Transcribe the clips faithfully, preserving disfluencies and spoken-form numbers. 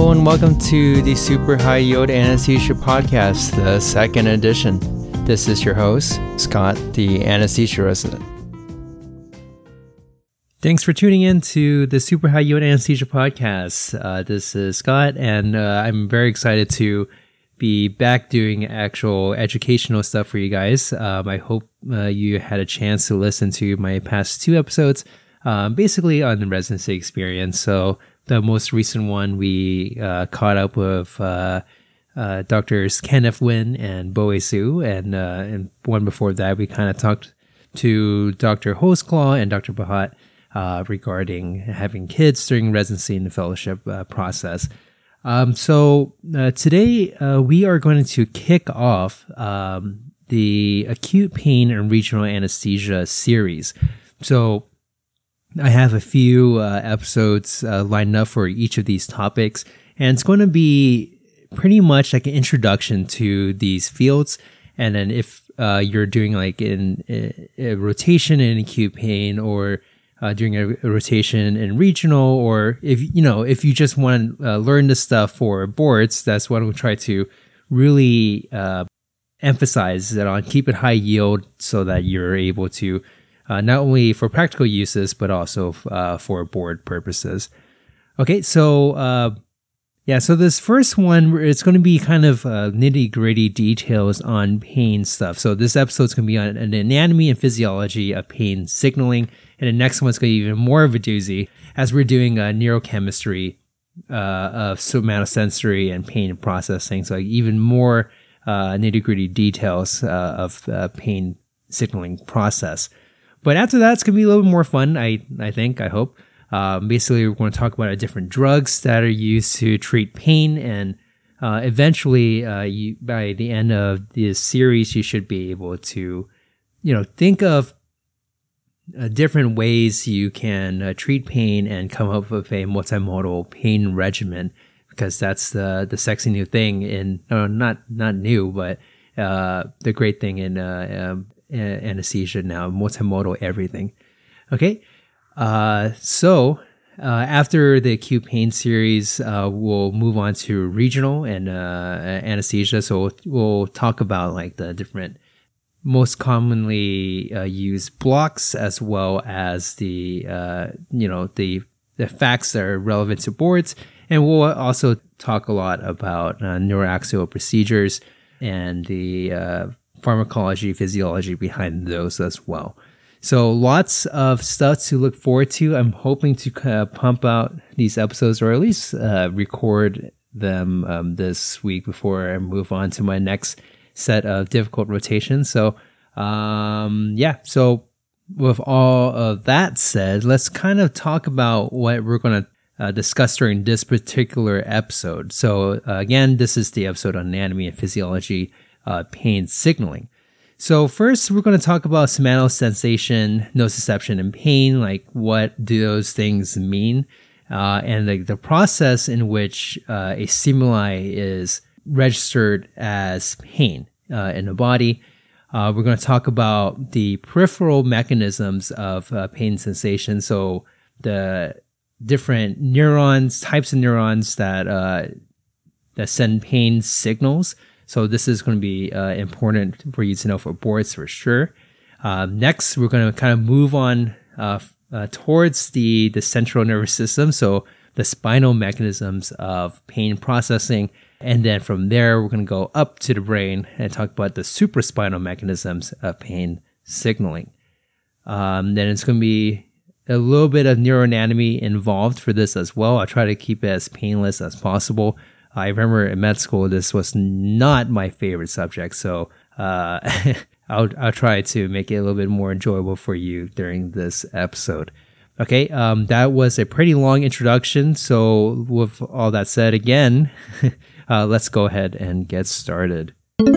Hello and welcome to the Super High Yield Anesthesia Podcast, the second edition. This is your host, Scott, the anesthesia resident. Thanks for tuning in to the Super High Yield Anesthesia Podcast. Uh, this is Scott, and uh, I'm very excited to be back doing actual educational stuff for you guys. Um, I hope uh, you had a chance to listen to my past two episodes, um, basically on the residency experience. So the most recent one, we uh, caught up with uh, uh, Doctors Kenneth Wynn and Boe Su, and uh, and one before that, we kind of talked to Doctor Holtzclaw and Doctor Bhatt uh, regarding having kids during residency and the fellowship uh, process. Um, so uh, today uh, we are going to kick off um, the acute pain and regional anesthesia series. So I have a few uh, episodes uh, lined up for each of these topics, and it's going to be pretty much like an introduction to these fields. And then if uh, you're doing like in a, a rotation in acute pain, or uh, doing a, a rotation in regional, or if you know if you just want to uh, learn this stuff for boards, that's what I'm going to try to really uh, emphasize that on. Keep it high yield so that you're able to Uh, not only for practical uses, but also uh, for board purposes. Okay, so uh, yeah, so this first one, it's going to be kind of uh, nitty gritty details on pain stuff. So this episode's going to be on an anatomy and physiology of pain signaling, and the next one's going to be even more of a doozy, as we're doing uh, neurochemistry uh, of somatosensory and pain processing. So like even more uh, nitty gritty details uh, of the pain signaling process. But after that, it's going to be a little bit more fun, I I think, I hope. Um, basically, we're going to talk about different drugs that are used to treat pain. And uh, eventually, uh, you, by the end of this series, you should be able to, you know, think of uh, different ways you can uh, treat pain and come up with a multimodal pain regimen. Because that's the, the sexy new thing in, no, not, not new, but uh, the great thing in uh, um, anesthesia now, multimodal everything. Okay, uh, so uh, after the acute pain series, uh, we'll move on to regional and uh, anesthesia. So we'll, we'll talk about like the different most commonly uh, used blocks, as well as the uh, you know the the facts that are relevant to boards, and we'll also talk a lot about uh, neuroaxial procedures and the uh, pharmacology, physiology behind those as well. So lots of stuff to look forward to. I'm hoping to uh, pump out these episodes, or at least uh, record them um, this week before I move on to my next set of difficult rotations. So um, yeah, so with all of that said, let's kind of talk about what we're going to uh, discuss during this particular episode. So uh, again, this is the episode on anatomy and physiology Uh, pain signaling. So first, we're going to talk about somatosensation, nociception, and pain. Like, what do those things mean? Uh, and like the process in which uh, a stimuli is registered as pain uh, in the body. Uh, we're going to talk about the peripheral mechanisms of uh, pain sensation. So the different neurons, types of neurons that uh, that send pain signals. So this is going to be uh, important for you to know for boards for sure. Uh, next, we're going to kind of move on uh, uh, towards the, the central nervous system, so the spinal mechanisms of pain processing. And then from there, we're going to go up to the brain and talk about the supraspinal mechanisms of pain signaling. Um, then it's going to be a little bit of neuroanatomy involved for this as well. I'll try to keep it as painless as possible. I remember in med school, this was not my favorite subject, so uh, I'll I'll try to make it a little bit more enjoyable for you during this episode. Okay, um, that was a pretty long introduction, so with all that said, again, uh, let's go ahead and get started.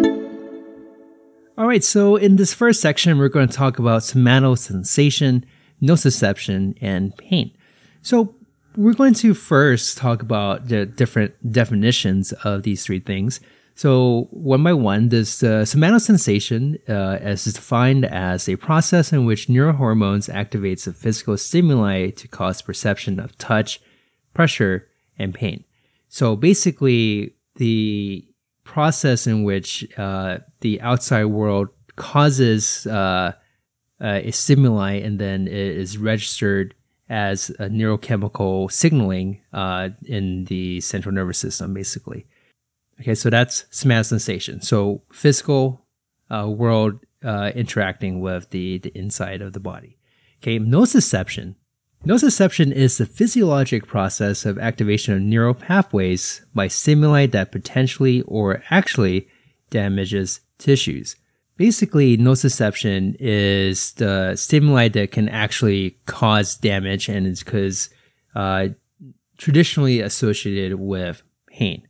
All right, so in this first section, we're going to talk about somatosensation, nociception, and pain. So we're going to first talk about the different definitions of these three things. So one by one, this uh, somatosensation uh, is defined as a process in which neurohormones activates a physical stimuli to cause perception of touch, pressure, and pain. So basically, the process in which uh, the outside world causes uh, uh, a stimuli and then it is registered as a neurochemical signaling uh, in the central nervous system, basically. Okay, so that's somatic sensation. So physical uh, world uh, interacting with the, the inside of the body. Okay, nociception. Nociception is the physiologic process of activation of neural pathways by stimuli that potentially or actually damages tissues. Basically, nociception is the stimuli that can actually cause damage, and it's because uh, traditionally associated with pain.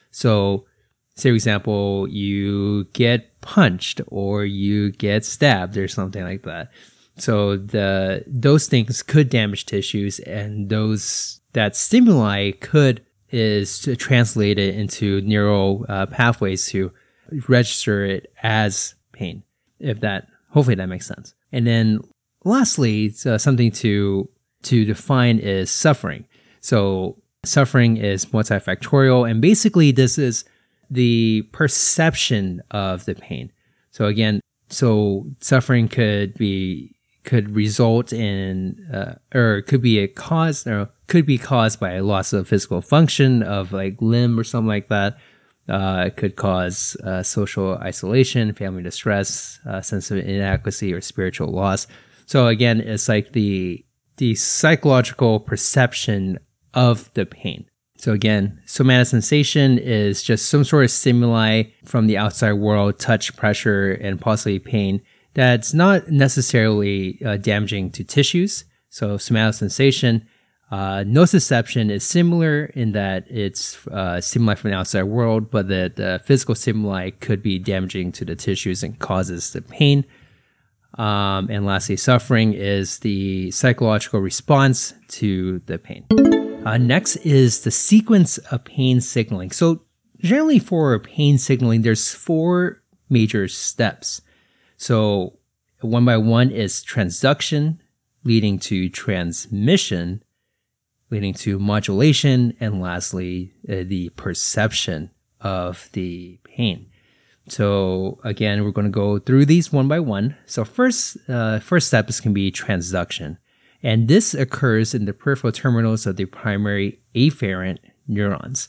So, say for example, you get punched or you get stabbed or something like that. So the those things could damage tissues, and those that stimuli could is translated into neural uh, pathways to register it as pain. If that, hopefully that makes sense. And then lastly, uh, something to to define is suffering. So suffering is multifactorial, and basically this is the perception of the pain. So again, so suffering could be could result in, uh, or could be a cause, or could be caused by a loss of physical function of like limb or something like that. Uh, it could cause uh, social isolation, family distress, uh, sense of inadequacy, or spiritual loss. So again, it's like the the psychological perception of the pain. So again, somatic sensation is just some sort of stimuli from the outside world, touch, pressure, and possibly pain that's not necessarily uh, damaging to tissues. So somatic sensation, uh, nociception is similar in that it's uh, stimuli from the outside world, but the, the physical stimuli could be damaging to the tissues and causes the pain. Um, and lastly, suffering is the psychological response to the pain. Uh, next is the sequence of pain signaling. So generally for pain signaling, there's four major steps. So one by one is transduction, leading to transmission, leading to modulation, and lastly, uh, the perception of the pain. So again, we're going to go through these one by one. So first, uh, first step is going to be transduction. And this occurs in the peripheral terminals of the primary afferent neurons.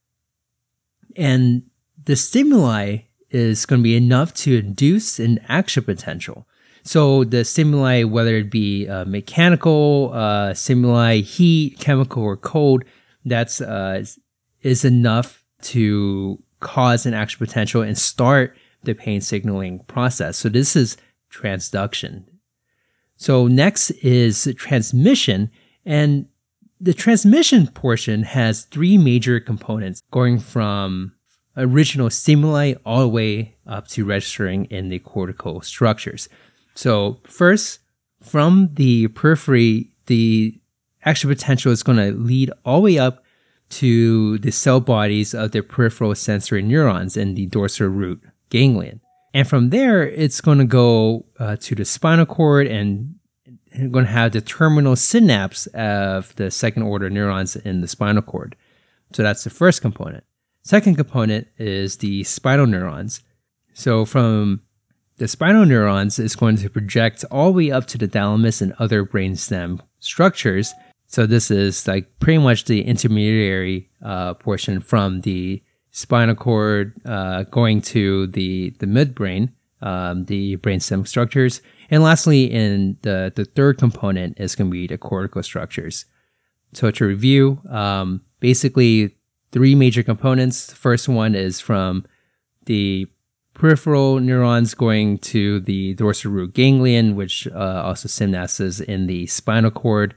And the stimuli is going to be enough to induce an action potential. So the stimuli, whether it be uh, mechanical uh, stimuli, heat, chemical, or cold, that's uh, is enough to cause an action potential and start the pain signaling process. So this is transduction. So next is transmission, and the transmission portion has three major components going from original stimuli all the way up to registering in the cortical structures. So first, from the periphery, the action potential is going to lead all the way up to the cell bodies of the peripheral sensory neurons in the dorsal root ganglion. And from there, it's going to go uh, to the spinal cord, and you're going to have the terminal synapse of the second order neurons in the spinal cord. So that's the first component. Second component is the spinal neurons. So from the spinal neurons, it's going to project all the way up to the thalamus and other brainstem structures. So this is like pretty much the intermediary uh, portion from the spinal cord uh, going to the, the midbrain, um, the brainstem structures. And lastly, in the, the third component is going to be the cortical structures. So to review, um, basically three major components. The first one is from the peripheral neurons going to the dorsal root ganglion, which uh, also synapses in the spinal cord.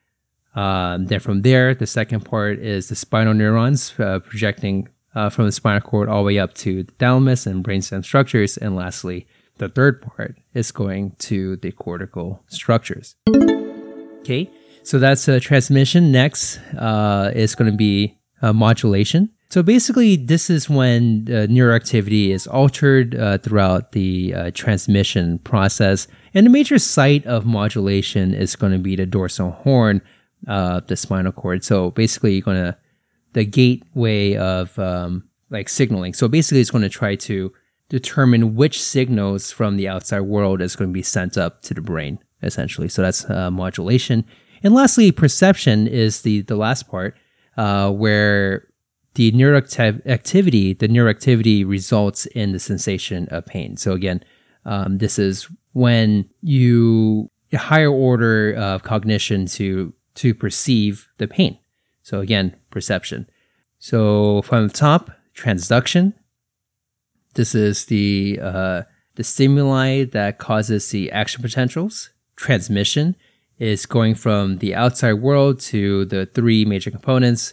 Um, then from there, the second part is the spinal neurons uh, projecting uh, from the spinal cord all the way up to the thalamus and brainstem structures. And lastly, the third part is going to the cortical structures. Okay, so that's a transmission. Next uh, is going to be uh, modulation. So basically, this is when uh, neuroactivity is altered uh, throughout the uh, transmission process. And the major site of modulation is going to be the dorsal horn of the spinal cord. So basically, you're going to the gateway of um, like signaling. So basically, it's going to try to determine which signals from the outside world is going to be sent up to the brain, essentially. So that's uh, modulation. And lastly, perception is the the last part, uh, where the neuroactivity, the neuroactivity results in the sensation of pain. So again, um, this is when you a higher order of cognition to to perceive the pain. So again, perception. So from the top, transduction. This is the uh, the stimuli that causes the action potentials. Transmission is going from the outside world to the three major components.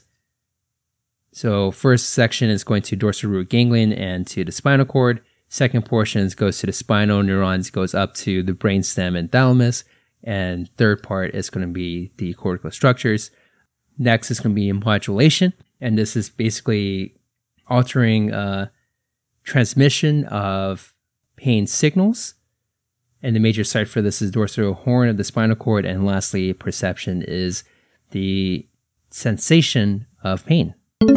So first section is going to dorsal root ganglion and to the spinal cord. Second portion goes to the spinal neurons, goes up to the brainstem and thalamus. And third part is going to be the cortical structures. Next is going to be modulation. And this is basically altering uh, transmission of pain signals. And the major site for this is dorsal horn of the spinal cord. And lastly, perception is the sensation of pain.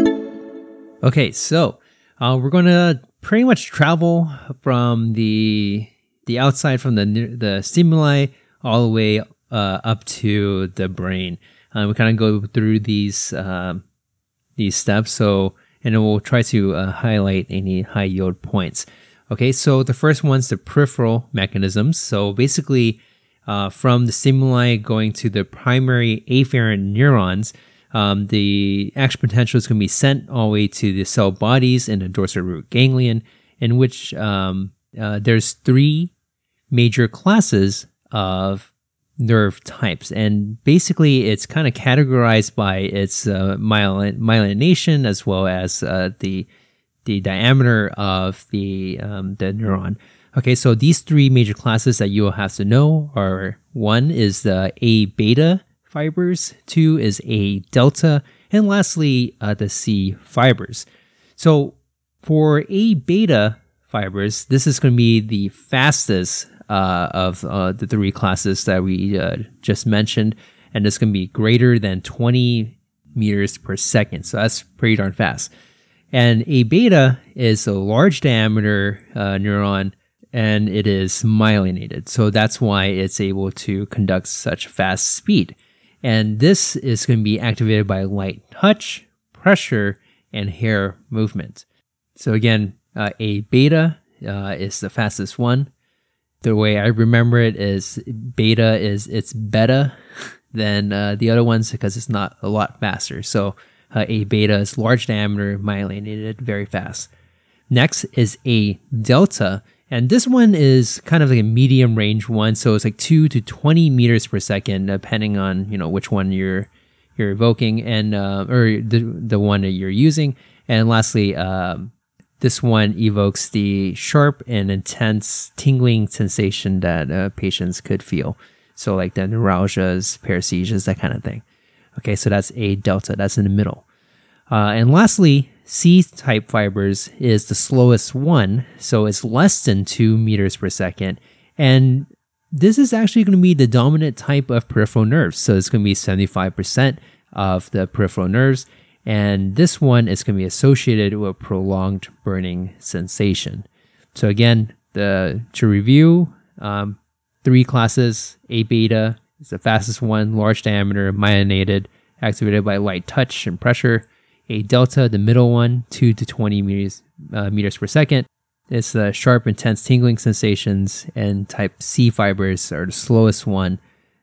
Okay, so uh, we're going to pretty much travel from the the outside, from the the stimuli, all the way uh, up to the brain. Uh, we kind of go through these um, these steps. So, and then we'll try to uh, highlight any high yield points. Okay, so the first one's the peripheral mechanisms. So basically, uh, from the stimuli going to the primary afferent neurons, um, the action potential is going to be sent all the way to the cell bodies in the dorsal root ganglion, in which um, uh, there's three major classes of nerve types. And basically, it's kind of categorized by its uh, myelin- myelination as well as uh, the the diameter of the um, the neuron. Okay, so these three major classes that you will have to know are: one is the A beta fibers, two is A delta, and lastly, uh, the C fibers. So for A beta fibers, this is going to be the fastest uh, of uh, the three classes that we uh, just mentioned, and it's going to be greater than twenty meters per second. So that's pretty darn fast. And A beta is a large diameter uh, neuron, and it is myelinated. So that's why it's able to conduct such fast speed. And this is going to be activated by light touch, pressure, and hair movement. So again, uh, A beta uh, is the fastest one. The way I remember it is beta is it's better than uh, the other ones because it's not a lot faster. So uh, A beta is large diameter, myelinated, very fast. Next is A delta. And this one is kind of like a medium range one, so it's like two to twenty meters per second, depending on you know which one you're you're evoking and uh, or the the one that you're using. And lastly, um, this one evokes the sharp and intense tingling sensation that uh, patients could feel. So like the neuralgias, paresthesias, that kind of thing. Okay, so that's A delta. That's in the middle. Uh, and lastly, C-type fibers is the slowest one, so it's less than two meters per second. And this is actually going to be the dominant type of peripheral nerves. So it's going to be seventy-five percent of the peripheral nerves. And this one is going to be associated with prolonged burning sensation. So again, the to review, um, three classes. A beta is the fastest one, large diameter, myelinated, activated by light touch and pressure. A delta, the middle one, two to twenty meters, uh, meters per second. It's the sharp, intense tingling sensations, and type C fibers are the slowest one,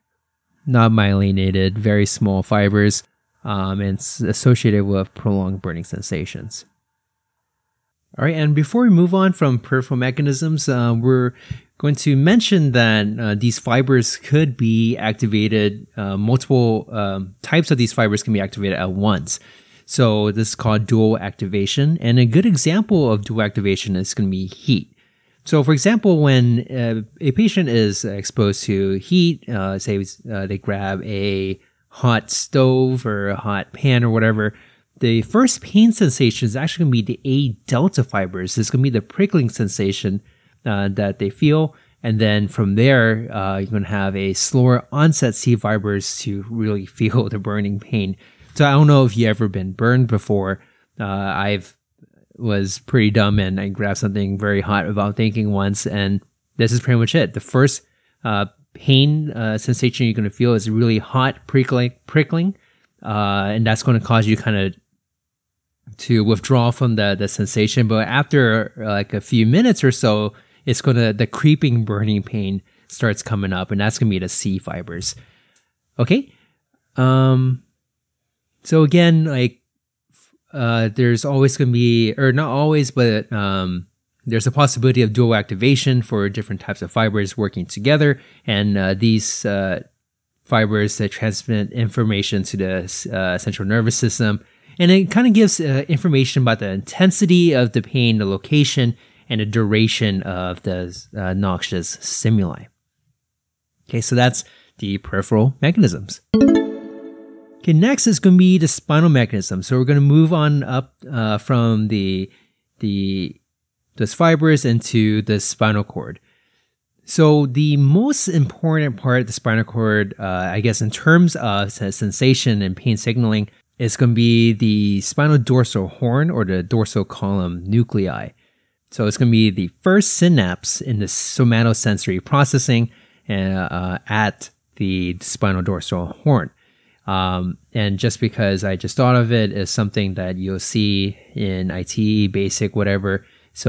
not myelinated, very small fibers, um, and it's associated with prolonged burning sensations. All right, and before we move on from peripheral mechanisms, uh, we're going to mention that uh, these fibers could be activated, uh, multiple um, types of these fibers can be activated at once. So this is called dual activation. And a good example of dual activation is going to be heat. So for example, when uh, a patient is exposed to heat, uh, say uh, they grab a hot stove or a hot pan or whatever, the first pain sensation is actually going to be the A delta fibers. It's going to be the prickling sensation uh, that they feel. And then from there, uh, you're going to have a slower onset C fibers to really feel the burning pain. So I don't know if you ever been burned before. Uh, I've was pretty dumb and I grabbed something very hot without thinking once, and this is pretty much it. The first uh, pain uh, sensation you're going to feel is really hot, prickling, prickling, uh, and that's going to cause you kind of to withdraw from the the sensation. But after uh, like a few minutes or so, it's gonna the creeping burning pain starts coming up, and that's gonna be the C fibers. Okay, um, so again, like uh, there's always gonna be, or not always, but um, there's a possibility of dual activation for different types of fibers working together, and uh, these uh, fibers that transmit information to the uh, central nervous system. And it kind of gives uh, information about the intensity of the pain, the location, and the duration of the uh, noxious stimuli. Okay, so that's the peripheral mechanisms. Okay, next is going to be the spinal mechanism. So we're going to move on up uh, from the the those fibers into the spinal cord. So the most important part of the spinal cord, uh, I guess, in terms of sensation and pain signaling, it's going to be the spinal dorsal horn or the dorsal column nuclei. So it's going to be the first synapse in the somatosensory processing uh, uh, at the spinal dorsal horn. Um, and just because I just thought of it as something that you'll see in I T E, basic, whatever.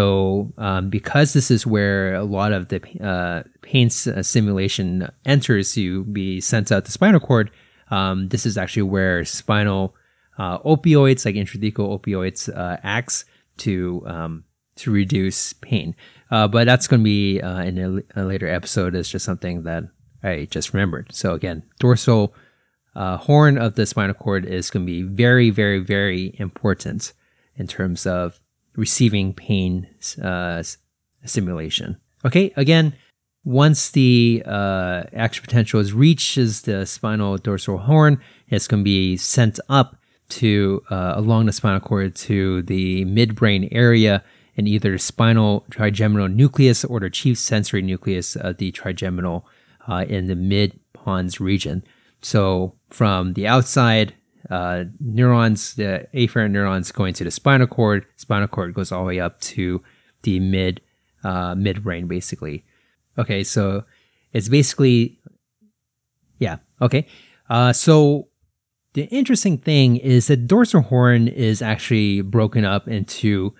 So um, because this is where a lot of the uh, pain simulation enters to be sent out the spinal cord, um, this is actually where spinal Uh, opioids, like intrathecal opioids, uh, acts to um, to reduce pain. Uh, but that's going to be uh, in a, a later episode. It's just something that I just remembered. So again, dorsal uh, horn of the spinal cord is going to be very, very, very important in terms of receiving pain uh, stimulation. Okay, again, once the uh, action potential is reaches the spinal dorsal horn, it's going to be sent up to uh, along the spinal cord to the midbrain area in either the spinal trigeminal nucleus or the chief sensory nucleus of the trigeminal uh, in the mid pons region. So from the outside, uh, neurons, the afferent neurons going to the spinal cord, spinal cord goes all the way up to the mid uh, midbrain, basically. Okay, so it's basically, yeah, okay. Uh, so the interesting thing is that dorsal horn is actually broken up into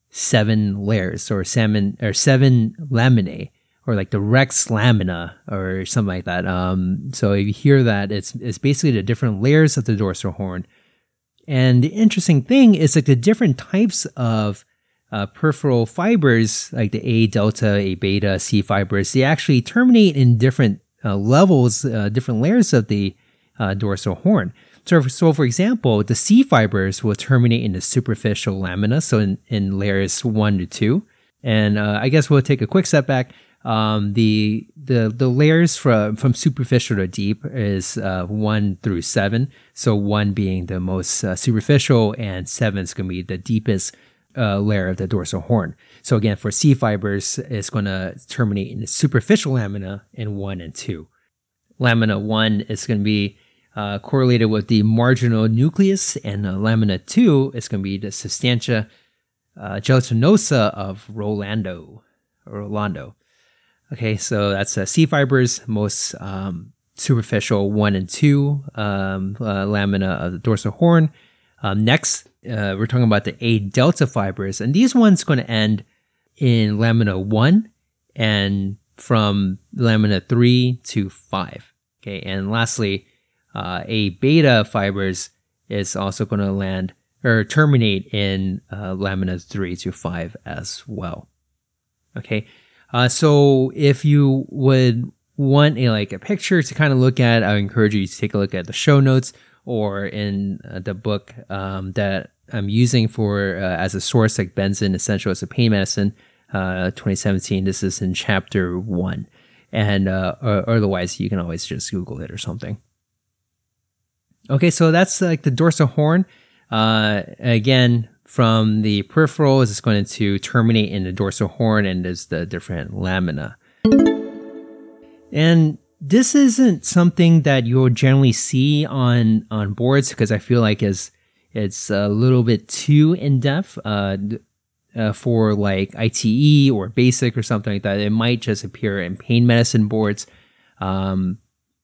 seven layers or seven or seven laminae, or like the rex lamina or something like that. Um, so if you hear that, it's it's basically the different layers of the dorsal horn. And the interesting thing is like the different types of uh, peripheral fibers, like the A delta, A beta, C fibers, they actually terminate in different uh, levels, uh, different layers of the uh, dorsal horn. So, so for example, the C fibers will terminate in the superficial lamina, so in, in layers one to two. And uh, I guess we'll take a quick step back. Um, the the the layers from from superficial to deep is uh, one through seven. So one being the most uh, superficial, and seven is going to be the deepest uh, layer of the dorsal horn. So again, for C fibers, it's going to terminate in the superficial lamina in one and two. Lamina one is going to be Uh, correlated with the marginal nucleus, and uh, lamina two is going to be the substantia uh, gelatinosa of Rolando. Or Rolando. Okay, so that's uh, C fibers, most um, superficial one and two um, uh, lamina of the dorsal horn. Um, next, uh, we're talking about the A delta fibers, and these ones going to end in lamina one and from lamina three to five. Okay, and lastly, Uh, A beta fibers is also going to land or terminate in uh, laminas three to five as well. Okay, uh, so if you would want a like a picture to kind of look at, I would encourage you to take a look at the show notes or in uh, the book um, that I'm using for uh, as a source, like Benson Essentials of Pain Medicine, uh, twenty seventeen. This is in chapter one, and uh, or, or otherwise you can always just Google it or something. Okay, so that's like the dorsal horn. Uh, again, from the peripheral, it's going to terminate in the dorsal horn, and there's the different lamina. And this isn't something that you'll generally see on, on boards because I feel like it's, it's a little bit too in-depth uh, uh, for like I T E or basic or something like that. It might just appear in pain medicine boards. Um,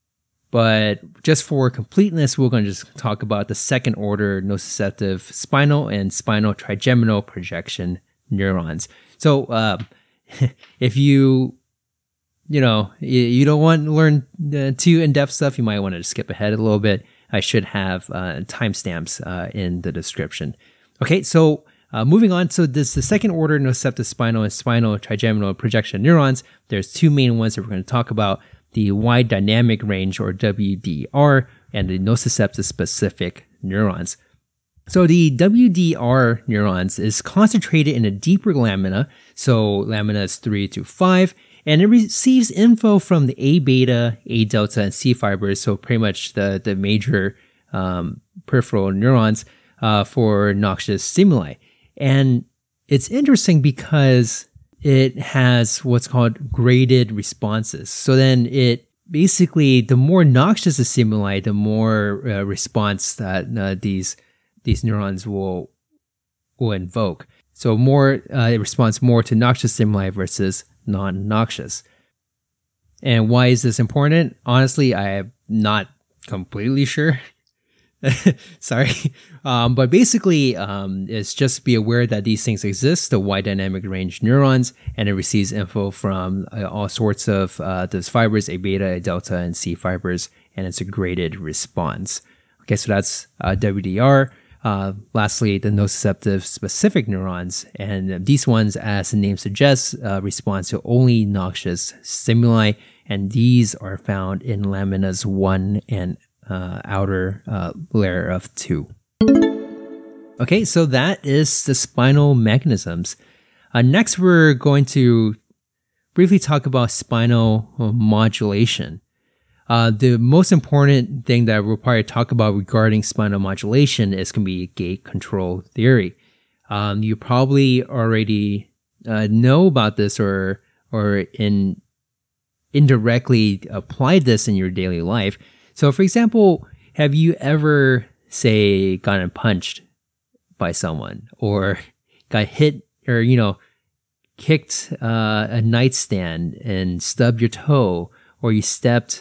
but just for completeness, we're going to just talk about the second order nociceptive spinal and spinal trigeminal projection neurons. So uh, if you You know, you don't want to learn uh, too in-depth stuff. You might want to skip ahead a little bit. I should have uh, timestamps uh, in the description. Okay, so uh, moving on. So this the second order nociceptive spinal and spinal trigeminal projection neurons. There's two main ones that we're going to talk about: the wide dynamic range, or W D R, and the nociceptive specific neurons. So the W D R neurons is concentrated in a deeper lamina. So lamina is three to five. And it receives info from the A beta, A delta, and C fibers, so pretty much the, the major um, peripheral neurons uh, for noxious stimuli. And it's interesting because it has what's called graded responses. So then it basically, the more noxious the stimuli, the more uh, response that uh, these these neurons will will invoke. So more uh, it responds more to noxious stimuli versus non-noxious. And why is this important? Honestly, I am not completely sure. Sorry. Um, but basically, um, it's just be aware that these things exist, the wide dynamic range neurons, and it receives info from uh, all sorts of uh, those fibers, A beta, A delta, and C fibers, and it's a graded response. Okay, so that's uh, W D R. Uh, lastly, the nociceptive specific neurons, and these ones, as the name suggests, uh, respond to only noxious stimuli, and these are found in laminas one and uh, outer uh, layer of two. Okay, so that is the spinal mechanisms. Uh, next, we're going to briefly talk about spinal modulation. Uh, the most important thing that we'll probably talk about regarding spinal modulation is going to be gate control theory. Um, you probably already uh, know about this or or in indirectly applied this in your daily life. So, for example, have you ever, say, gotten punched by someone, or got hit, or you know, kicked uh, a nightstand and stubbed your toe, or you stepped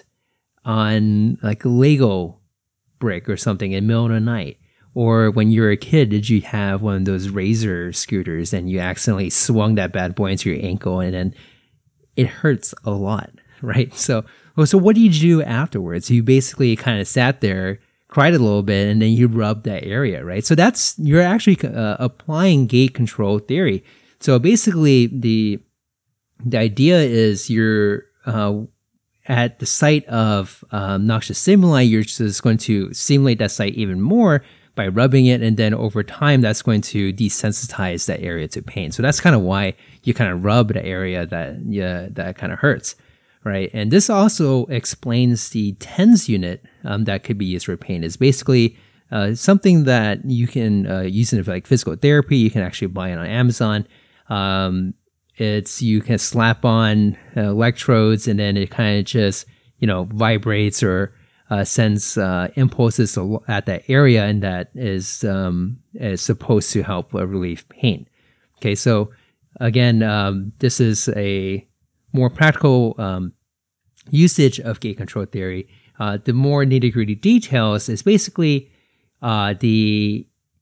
on like a Lego brick or something in the middle of the night? Or when you were a kid, did you have one of those razor scooters and you accidentally swung that bad boy into your ankle and then it hurts a lot, right? So, so what do you do afterwards? You basically kind of sat there, cried a little bit, and then you rubbed that area, right? So that's, you're actually uh, applying gate control theory. So basically the, the idea is you're, uh, at the site of um, noxious stimuli, you're just going to stimulate that site even more by rubbing it, and then over time, that's going to desensitize that area to pain. So that's kind of why you kind of rub the area that yeah, that kind of hurts, right? And this also explains the TENS unit um, that could be used for pain. It's basically uh, something that you can uh, use in like physical therapy. You can actually buy it on Amazon. Um, It's, you can slap on uh, electrodes, and then it kind of just, you know, vibrates or uh, sends uh, impulses at that area, and that is, um, is supposed to help uh, relieve pain. Okay, so again, um, this is a more practical um, usage of gate control theory. Uh, the more nitty-gritty details is basically uh, the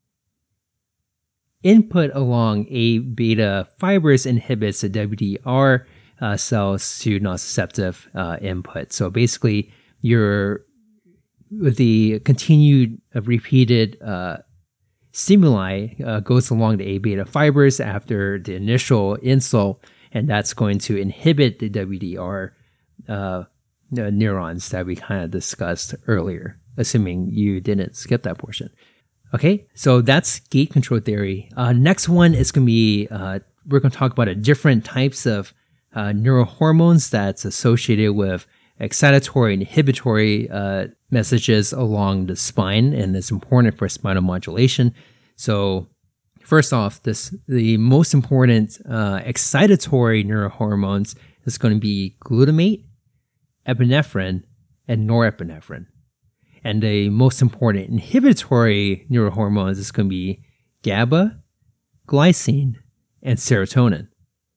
input along A beta fibers inhibits the W D R uh, cells to nociceptive uh, input. So basically, your the continued uh, repeated uh, stimuli uh, goes along the A beta fibers after the initial insult, and that's going to inhibit the W D R uh, neurons that we kind of discussed earlier, assuming you didn't skip that portion. Okay, so that's gate control theory. Uh, next one is going to be, uh, we're going to talk about a different types of uh, neurohormones that's associated with excitatory and inhibitory uh, messages along the spine, and it's important for spinal modulation. So first off, this the most important uh, excitatory neurohormones is going to be glutamate epinephrine, and norepinephrine. And the most important inhibitory neurohormones is going to be GABA, glycine, and serotonin.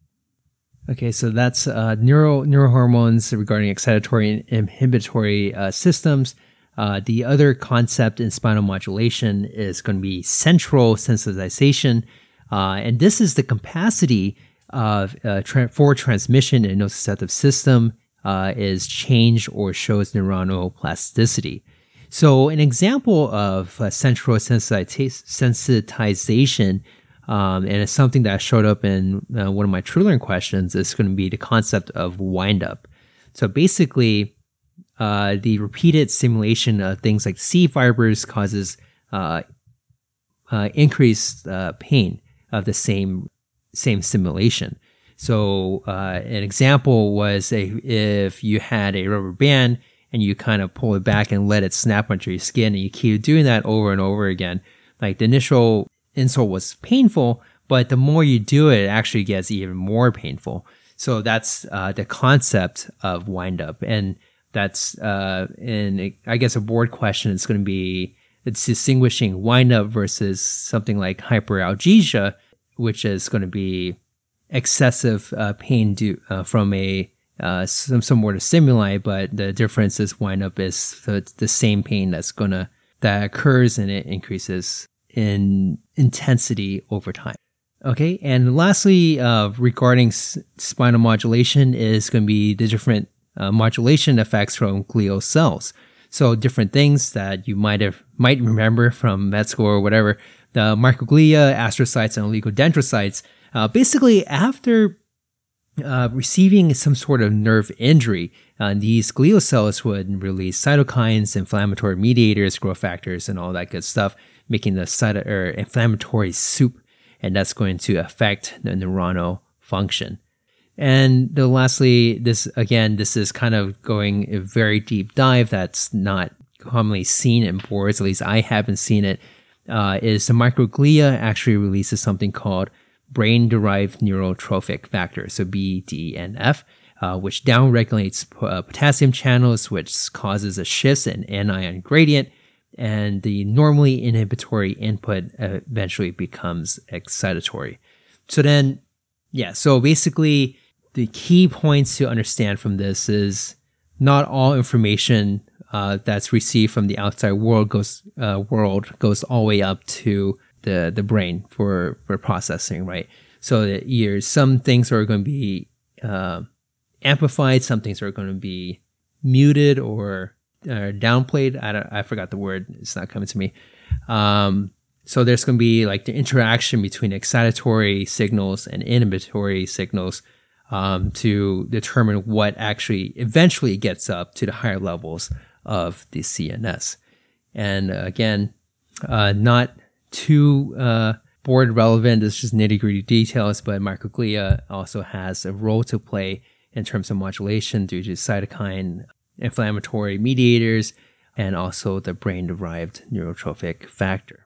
Okay, so that's uh, neuro neurohormones regarding excitatory and inhibitory uh, systems. Uh, the other concept in spinal modulation is going to be central sensitization, uh, and this is the capacity of uh, tra- for transmission in a nociceptive system uh, is changed or shows neuronal plasticity. So an example of uh, central sensitiz- sensitization, um, and it's something that showed up in uh, one of my True Learn questions, is going to be the concept of wind-up. So basically, uh, the repeated stimulation of things like C fibers causes uh, uh, increased uh, pain of the same same stimulation. So uh, an example was a, if you had a rubber band and you kind of pull it back and let it snap onto your skin, and you keep doing that over and over again. Like the initial insult was painful, but the more you do it, it actually gets even more painful. So that's uh, the concept of wind up. And that's, uh, in, I guess, a board question is going to be, it's distinguishing wind up versus something like hyperalgesia, which is going to be excessive uh, pain due uh, from a Uh, some some sort of stimuli, but the difference is wind up is the, the same pain that's gonna that occurs, and it increases in intensity over time. Okay, and lastly, uh, regarding s- spinal modulation is going to be the different uh, modulation effects from glial cells. So different things that you might have might remember from med school or whatever. The microglia, astrocytes, and oligodendrocytes. Uh, basically, after Uh, receiving some sort of nerve injury, uh, these glial cells would release cytokines, inflammatory mediators, growth factors, and all that good stuff, making the cyto- or inflammatory soup, and that's going to affect the neuronal function. And the, lastly, this again, this is kind of going a very deep dive that's not commonly seen in boards, at least I haven't seen it, uh, is the microglia actually releases something called brain-derived neurotrophic factor, so B D N F, uh, which downregulates p- uh, potassium channels, which causes a shift in anion gradient, and the normally inhibitory input uh, eventually becomes excitatory. So then, yeah, so basically the key points to understand from this is not all information uh, that's received from the outside world goes uh, world goes all the way up to the the brain for for processing, right? So that you're, some things are going to be uh, amplified, some things are going to be muted or uh, downplayed. I don't, I forgot the word; it's not coming to me. Um, so there's going to be like the interaction between excitatory signals and inhibitory signals um, to determine what actually eventually gets up to the higher levels of the C N S. And uh, again, uh, not too uh, board relevant, it's just nitty gritty details, but microglia also has a role to play in terms of modulation due to cytokine inflammatory mediators and also the brain-derived neurotrophic factor.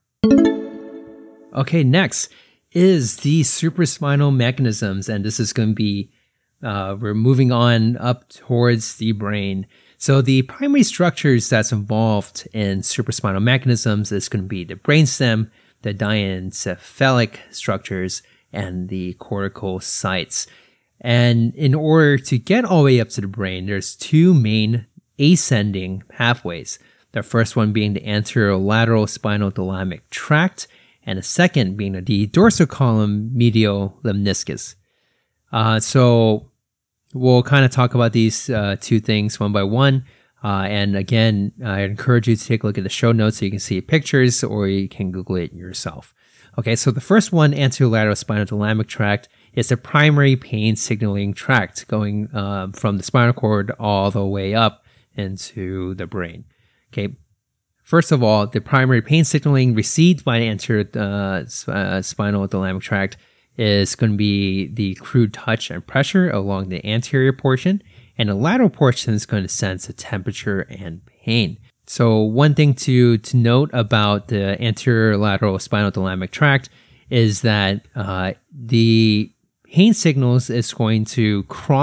Okay, next is the supraspinal mechanisms, and this is going to be, uh, we're moving on up towards the brain. So the primary structures that's involved in supraspinal mechanisms is going to be the brainstem, the diencephalic structures, and the cortical sites. And in order to get all the way up to the brain, there's two main ascending pathways. The first one being the anterolateral spinal thalamic tract, and the second being the dorsal column medial lemniscus. Uh, so we'll kind of talk about these uh, two things one by one. Uh, and again, I encourage you to take a look at the show notes so you can see pictures, or you can Google it yourself. Okay, so the first one, anterolateral spinal thalamic tract, is the primary pain signaling tract going uh, from the spinal cord all the way up into the brain. Okay, first of all, the primary pain signaling received by the anterior uh, uh, spinal thalamic tract is going to be the crude touch and pressure along the anterior portion, and the lateral portion is going to sense the temperature and pain. So one thing to, to note about the anterior lateral spinal thalamic tract is that uh, the pain signals is going to cross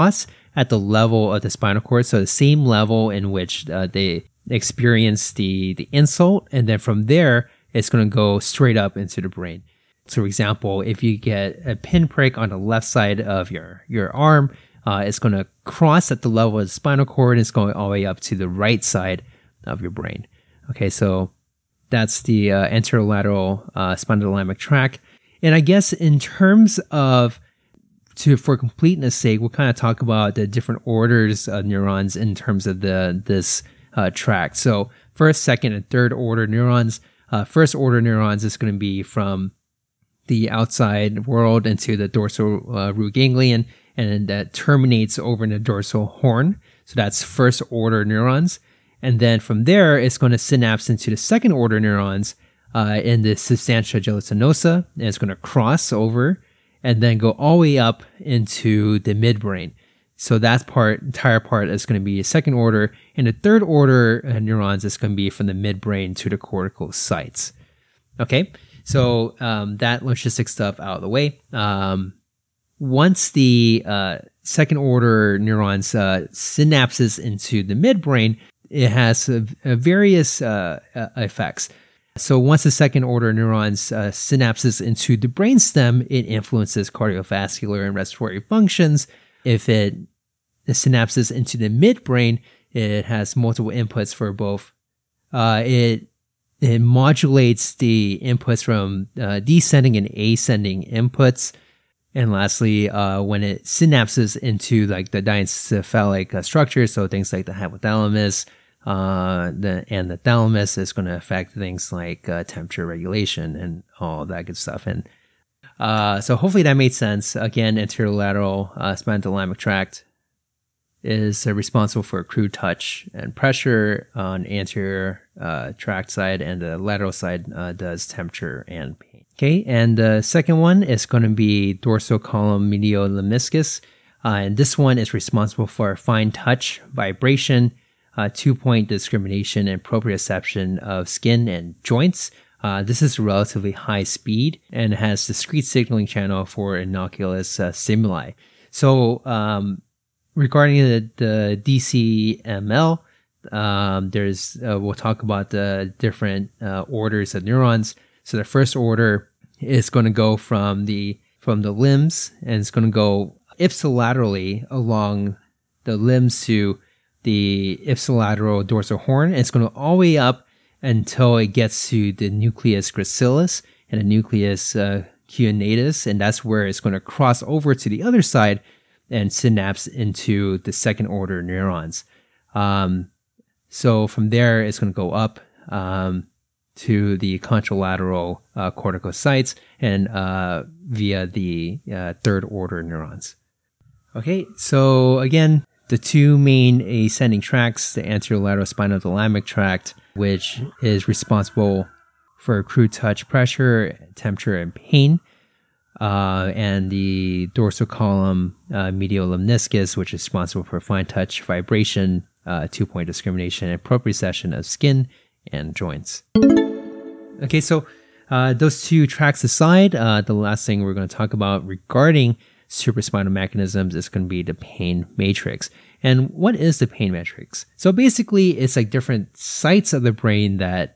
at the level of the spinal cord. So the same level in which uh, they experience the, the insult. And then from there, it's going to go straight up into the brain. So for example, if you get a pinprick on the left side of your, your arm, uh, it's going to cross at the level of the spinal cord and it's going all the way up to the right side of your brain. Okay, so that's the uh, anterolateral uh, spinothalamic tract. And I guess in terms of, to for completeness sake, we'll kind of talk about the different orders of neurons in terms of the this uh, tract. So first, second, and third order neurons. Uh, first order neurons is going to be from the outside world into the dorsal uh, root ganglion, and that terminates over in the dorsal horn. So that's first order neurons. And then from there, it's going to synapse into the second order neurons uh, in the substantia gelatinosa, and it's going to cross over and then go all the way up into the midbrain. So that part, entire part is going to be second order. And the third order uh, neurons is going to be from the midbrain to the cortical sites. Okay, so um, that logistic stuff out of the way. Um, once the uh, second order neurons uh, synapses into the midbrain, it has uh, various uh, uh, effects. So once the second order neurons uh, synapses into the brainstem, it influences cardiovascular and respiratory functions. If it synapses into the midbrain, it has multiple inputs for both. Uh, it it modulates the inputs from uh, descending and ascending inputs. And lastly, uh, when it synapses into like the diencephalic uh, structure, so things like the hypothalamus, uh, the and the thalamus, is going to affect things like uh, temperature regulation and all that good stuff. And uh, so hopefully that made sense. Again, anterolateral uh, spinothalamic tract is uh, responsible for crude touch and pressure on anterior uh, tract side, and the lateral side uh, does temperature and pain. Okay, and the second one is going to be dorsal column medial lemniscus, uh, and this one is responsible for fine touch, vibration, uh, two-point discrimination, and proprioception of skin and joints. Uh, this is relatively high speed and has discrete signaling channel for innocuous uh, stimuli. So um, regarding the, the D C M L, um, there's uh, we'll talk about the different uh, orders of neurons. So the first order is going to go from the from the limbs, and it's going to go ipsilaterally along the limbs to the ipsilateral dorsal horn. And it's going to all the way up until it gets to the nucleus gracilis and the nucleus uh, cuneatus, and that's where it's going to cross over to the other side and synapse into the second order neurons. Um, so from there, it's going to go up um, to the contralateral uh, corticocytes and uh, via the uh, third order neurons. Okay, so again, the two main ascending tracts, the anterolateral spinothalamic tract, which is responsible for crude touch, pressure, temperature, and pain, uh, and the dorsal column uh, medial lemniscus, which is responsible for fine touch, vibration, uh, two-point discrimination, and proprioception of skin and joints. Okay, so uh, those two tracks aside, uh, the last thing we're going to talk about regarding supraspinal mechanisms is going to be the pain matrix. And what is the pain matrix? So basically, it's like different sites of the brain that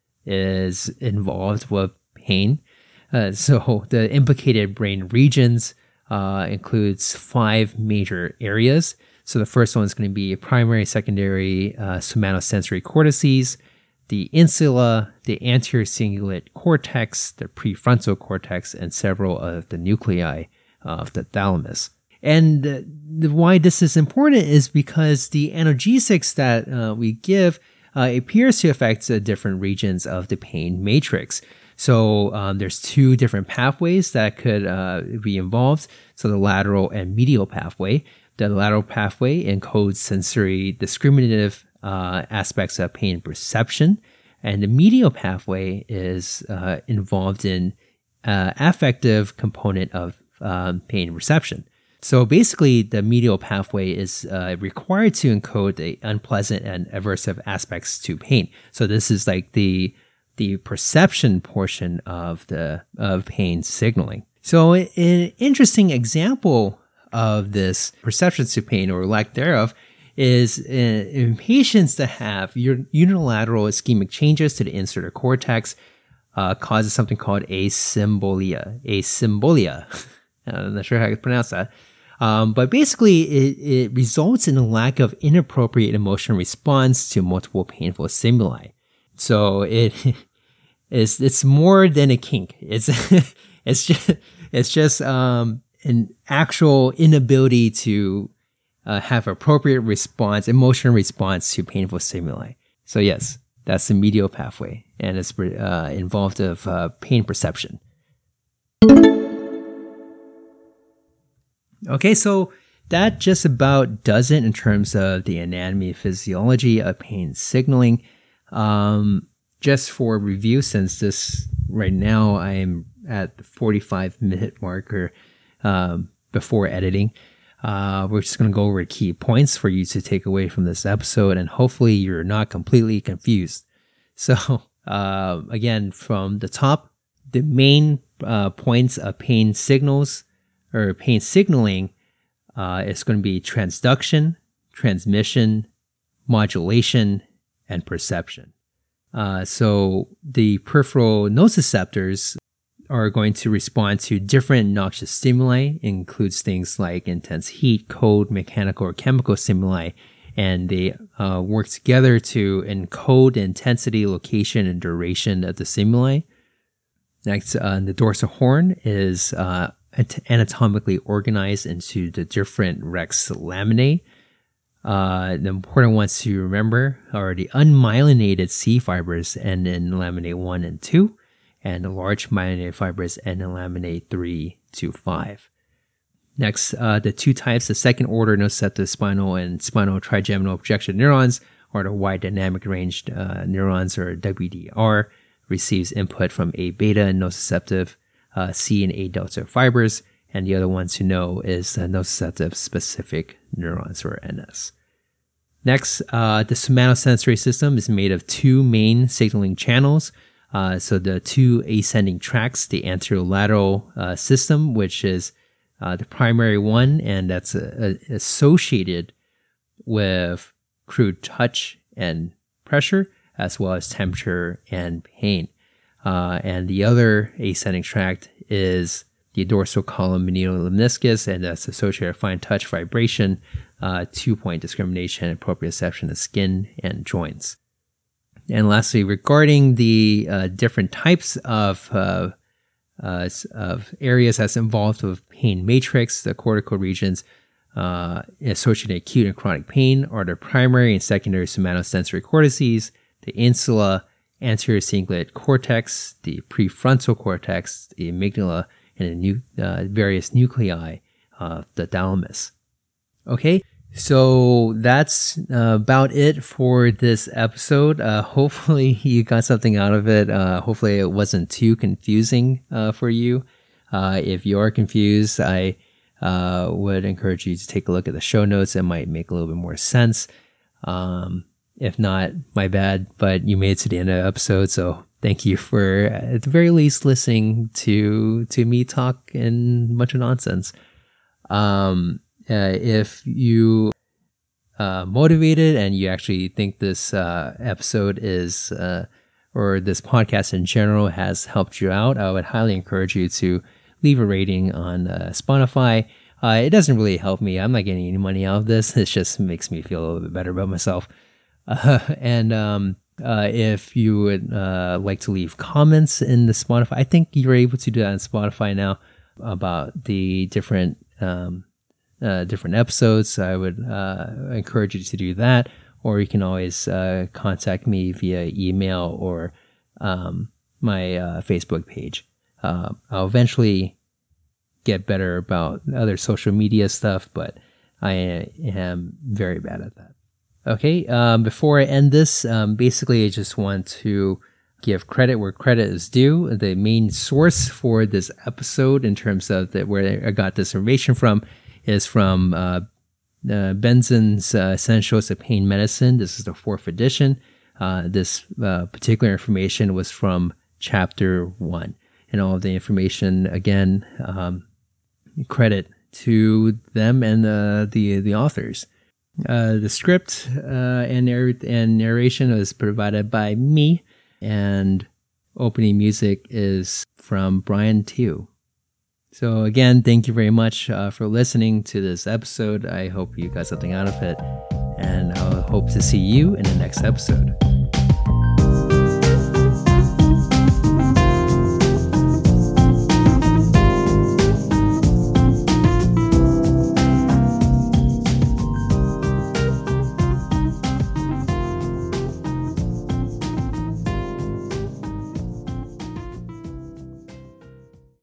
is involved with pain. Uh, so the implicated brain regions uh, includes five major areas. So the first one is going to be primary, secondary uh, somatosensory cortices, the insula, the anterior cingulate cortex, the prefrontal cortex, and several of the nuclei of the thalamus. And uh, the, why this is important is because the analgesics that uh, we give uh, appears to affect uh, different regions of the pain matrix. So um, there's two different pathways that could uh, be involved. So the lateral and medial pathway. The lateral pathway encodes sensory discriminative uh, aspects of pain perception, and the medial pathway is uh, involved in uh, affective component of um, pain reception. So basically, the medial pathway is uh, required to encode the unpleasant and aversive aspects to pain. So this is like the the perception portion of the of pain signaling. So an interesting example of this perceptions to pain or lack thereof is uh, in patients that have unilateral ischemic changes to the insulator cortex uh, causes something called asymbolia. Asymbolia. I'm not sure how to pronounce that. Um, but basically, it, it results in a lack of inappropriate emotional response to multiple painful stimuli. So it is it's more than a kink. It's it's just it's just um, an actual inability to uh, have appropriate response, emotional response to painful stimuli. So yes, that's the medial pathway, and it's uh, involved of uh, pain perception. Okay, so that just about does it in terms of the anatomy and physiology of pain signaling. Um, just for review, since this right now I am at the forty-five minute marker um, before editing, uh, we're just going to go over key points for you to take away from this episode, and hopefully you're not completely confused. So uh, again, from the top, the main uh, points of pain signals or pain signaling uh, is going to be transduction, transmission, modulation, and perception. Uh, so the peripheral nociceptors are going to respond to different noxious stimuli. It includes things like intense heat, cold, mechanical, or chemical stimuli, and they uh, work together to encode the intensity, location, and duration of the stimuli. Next, uh, the dorsal horn is uh, anatomically organized into the different Rex laminae. Uh, the important ones to remember are the unmyelinated C fibers end in laminae one and two, and the large myelinated fibers end in laminae three to five. Next, uh, the two types of second order nociceptive spinal and spinal trigeminal projection neurons are the wide dynamic range uh, neurons, or W D R, receives input from A beta nociceptive uh, C and A delta fibers, and the other one to know is uh, nociceptive specific neurons, or N S. Next, uh, the somatosensory system is made of two main signaling channels. Uh, so the two ascending tracts, the anterolateral uh, system, which is uh, the primary one, and that's uh, associated with crude touch and pressure, as well as temperature and pain. Uh, and the other ascending tract is the dorsal column medial lemniscus, and that's associated with fine touch, vibration, uh, two-point discrimination, and proprioception of skin and joints. And lastly, regarding the uh, different types of uh, uh, of areas that's involved with pain matrix, the cortical regions uh, associated acute and chronic pain are the primary and secondary somatosensory cortices, the insula, anterior cingulate cortex, the prefrontal cortex, the amygdala, and the nu- uh, various nuclei of the thalamus. Okay, so that's uh, about it for this episode. Uh, hopefully you got something out of it. Uh, hopefully it wasn't too confusing uh, for you. Uh, if you are confused, I uh, would encourage you to take a look at the show notes. It might make a little bit more sense. Um, if not, my bad, but you made it to the end of the episode, so thank you for, at the very least, listening to to me talk and a bunch of nonsense. Um, uh, if you uh, motivated and you actually think this uh, episode is, uh, or this podcast in general has helped you out, I would highly encourage you to leave a rating on uh, Spotify. Uh, it doesn't really help me. I'm not getting any money out of this. It just makes me feel a little bit better about myself. Uh, and um, uh, if you would uh, like to leave comments in the Spotify, I think you're able to do that on Spotify now about the different um, uh, different episodes. I would uh, encourage you to do that, or you can always uh, contact me via email or um, my uh, Facebook page. Uh, I'll eventually get better about other social media stuff, but I am very bad at that. Okay, um, before I end this, um, basically I just want to give credit where credit is due. The main source for this episode, in terms of the, where I got this information from, is from uh, uh, Benson's uh, Essentials of Pain Medicine. This is the fourth edition. Uh, this uh, particular information was from chapter one. And all of the information, again, um, credit to them and the the, the authors. Uh, the script uh, and, narr- and narration was provided by me, and opening music is from Brian Tew. So again, thank you very much uh, for listening to this episode. I hope you got something out of it, and I hope to see you in the next episode.